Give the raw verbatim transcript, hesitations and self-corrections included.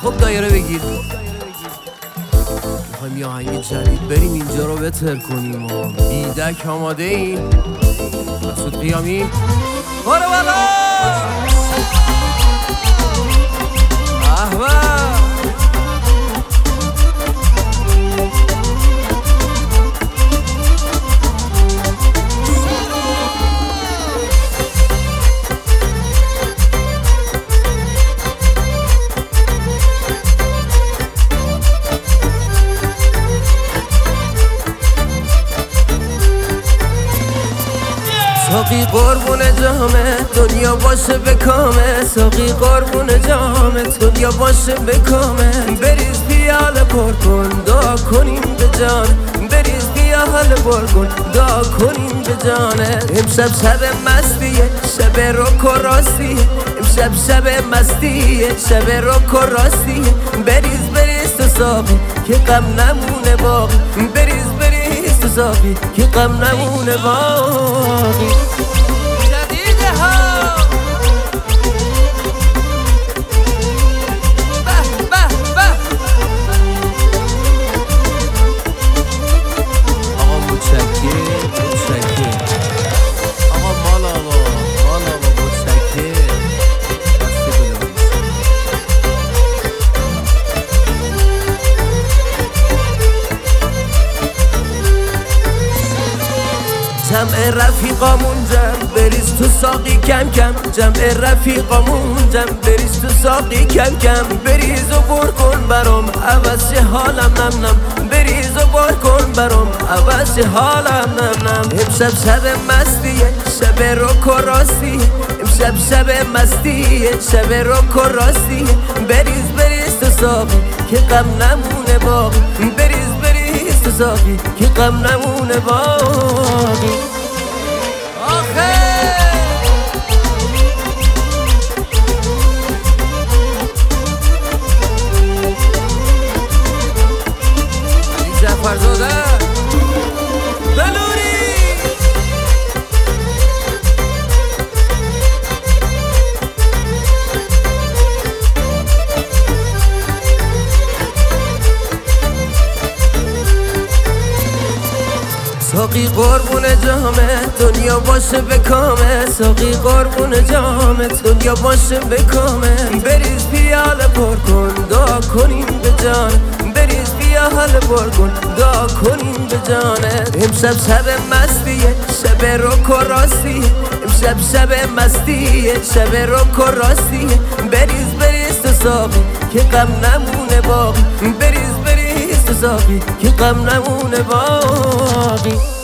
خب دایره بگیر. میخوایم یه آهنگ جدید بریم اینجا رو بتر کنیم و بیدک آماده این مسعود قیامی بارو بالا احبا ساقی قربون جامه دنیا باشه به کامه ساقی قربون جامه دنیا باشه به کامه بریز پیاله پر کن دعا کنیم به جان بریز پیاله پر کن دعا کنیم به جانه امشب شب مستیه شب روک و راستیه امشب شب مستیه شب روک و راستیه بریز بریز تو ساقی که غم نمونه باقی بریز بریز تو ساقی که غم نمونه باقی جدیده ها به به به آقا متشکر متشکر آقا مال آقا مال آقا متشکر دسته بده جمع رفیقامون جمع بریز تو ساقی کم کم جمع رفیقامون جمع بریز تو ساقی کم کم بریز و بر کن برام عوض حالم نم نم بریز و بر کن برام عوض حالم نم نم امشب شب مستیه شب روک و راستیه امشب شب مستیه شب روک و راستیه بریز بریز تو ساقی که غم نمونه باقی بریز بریز تو ساقی که غم نمونه باقی آخه علی جعفرزاده بلوری ساقی قربون جامه دنیا باشه به کامه ساقی قربون جامه دنیا باشه به کامه بریز پیاله پر کن دعا کنیم به جان بریز پیاله پر کن دعا کنیم به جانه امشب شب مستیه شب روک و راستیه امشب شب مستیه شب روک و راستیه بریز بریز تو ساقی که غم نمونه باقی بریز بریز تو ساقی که غم نمونه باقی